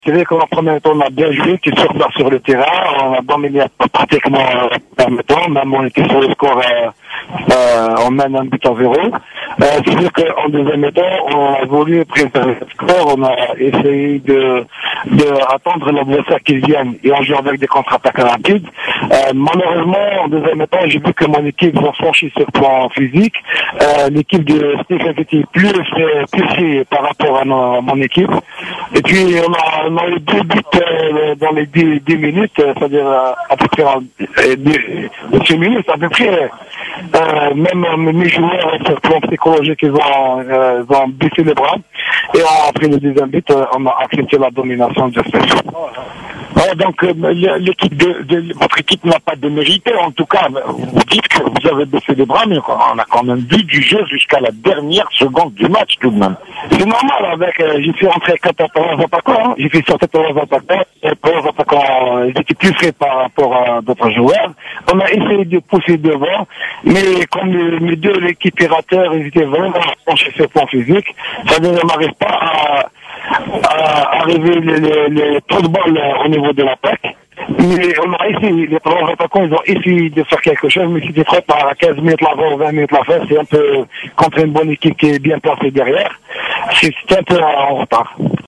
C'est vrai qu'en premier temps, on a bien joué, qui sur place sur le terrain, on a dominé pratiquement en même temps, même on était sur le score, on mène un but à 0. C'est sûr qu'en deuxième temps, on a voulu préparer le score, on a essayé de attendre l'adversaire qui vienne et on joue avec des contre-attaques rapides. Malheureusement, en deuxième temps, j'ai vu que mon équipe va franchir sur le plan physique. L'équipe de Stéphane était plus par rapport à mon équipe. Et puis, on a eu 2 buts dans les 10 minutes, c'est-à-dire à peu près 6 minutes, à peu près. Même mes joueurs, sur le plan psychologique, ils ont baissé les bras. Et après le deuxième but, on a accepté la domination de Stéphane. Ouais, donc votre équipe n'a pas démérité. En tout cas, vous dites que vous avez baissé les bras, mais on a quand même vu du jeu jusqu'à la dernière seconde du match tout de même. C'est normal, j'ai fait entrer 14 attaquants, j'ai fait sortir 14 attaquants, et 14 attaquants, ils étaient plus frais par rapport à d'autres joueurs. On a essayé de pousser devant, mais comme mes deux récupérateurs, ils étaient vraiment penchés sur le plan physique, ça ne m'arrive pas à arriver les trop de balles au niveau de l'attaque. Mais on a essayé, les trois attaquants, ils ont essayé de faire quelque chose, mais c'était trop par 15 minutes l'avant, 20 minutes la fin, c'est un peu contre une bonne équipe qui est bien placée derrière. C'était un peu en retard.